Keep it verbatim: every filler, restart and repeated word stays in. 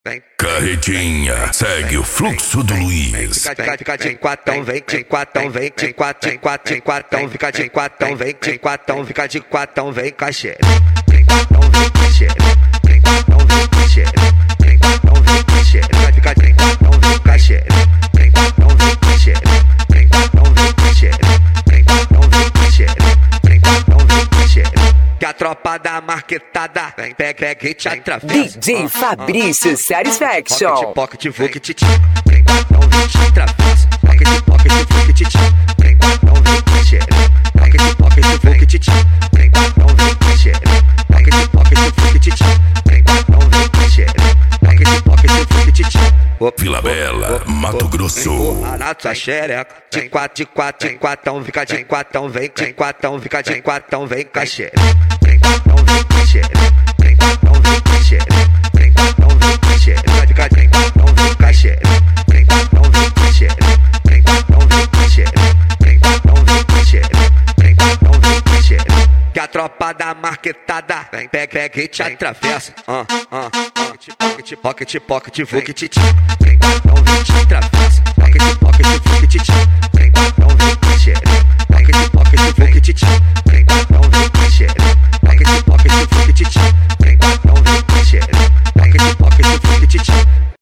Carretinha, segue o fluxo do Luiz. Fica, fica de quatão, vem de quatão, vem de quatão, de quatão, de quatão, fica de quatão, vem de quatão, fica de quatão, vem cachê. Vem quatão, vem cachê. Vem quatão, vem cachê. Vem quatão, vem cachê. Fica de quatão, vem cachê. Vem quatão, vem cachê. Vem quatão, vem cachê. Vem quatão, vem cachê. Vem quatão, vem cachê. Que a tropa da marquetada vem, pega, pega e te atravessa. D J Fabrício Satisfaction. Pocket, pocket, titi. Vem quatão, vem te atravessa. Pocket, pocket, pocket, titi. Vem quatão, vem cachê. Pocket, pocket, pocket, titi. Vem quatão, vem cachê. Pocket, pocket, pocket, titi. Vem quatão, vem cachê. Pocket, pocket, pocket, titi. Vila Bela, Mato Grosso. Na tua xereca. De quatro, de quatro, de quatão, fica de quatão, vem de quatão, fica de quatão, vem cachê. Vem quatão, vem cachê. Vem quatão, vem cachê. Vem quatão, vem cachê. Fica de quatão, vem cachê. Vem quatão, vem cachê. Vem quatão, vem cachê. Vem quatão, vem cachê. Vem quatão, vem cachê. Que a tropa da marquetada vem, pega, pega e te atravessa. Ah, ah, pocket, pocket, pocket, pocket, pocket, titi. Vem quatão, vem te atravessa. Pocket, pocket, pocket, titi. Vem quatão, vem cachê. Pocket, pocket, pocket,